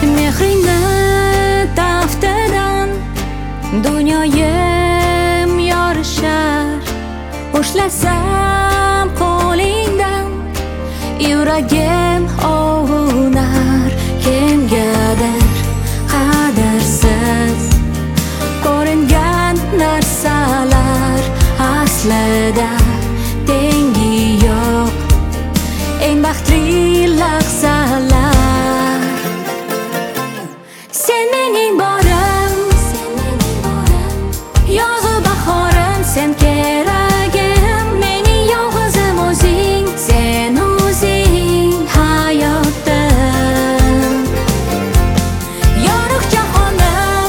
Mehringni taftidan dunyoyim yorishar. Ushlasam qo'lingdan yuragim ovunar. Kimgadir qadrsiz ko'ringan narsalar aslida tengi yo'q. Eng baxtli lahzalar. Sen mening borim, yozu bahorim, sen keragim. Mening yolg'izim o'zing, sen o'zing hayotim. Yorug' jahonim,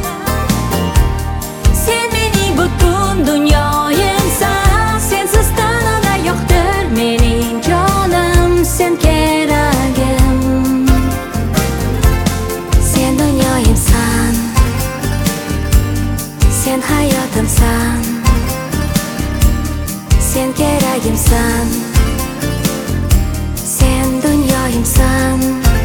sen mening butun dunyoyimsan. Sensiz tanada yo'qdir mening jonim, sen keragim. Sen dunyoyimsan, sen hayotimsan, sen keragimsan, sen dunyoyimsan.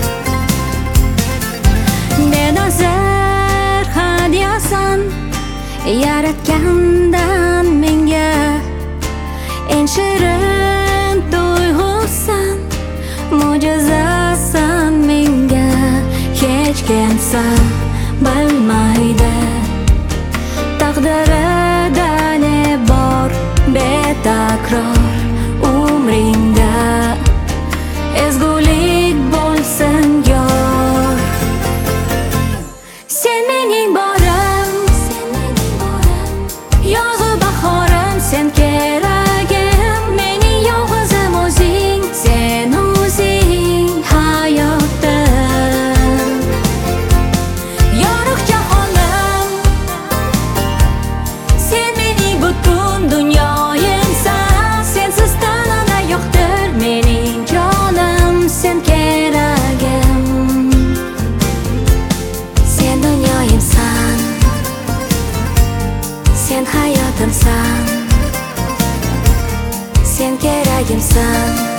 Benazir hadyasan yaratgandan menga, eng shirin tuyg'usan, mo'jizasan menga. Hech kimsa bilmaydi taqdirida ne bor betakror umringda. Ezgulik bo'lsin yor. Sen mening borim, yozu bahorim, sen keragim. Mening yolg'izim o'zing, sen o'zing hayotim. Yorug' jahonim, sen mening butun dunyoyimsan. Sensiz tanada yo'qdir mening jonim, sen keragim. Sen dunyoyimsan, sen hayotimsan, sen keragimsan.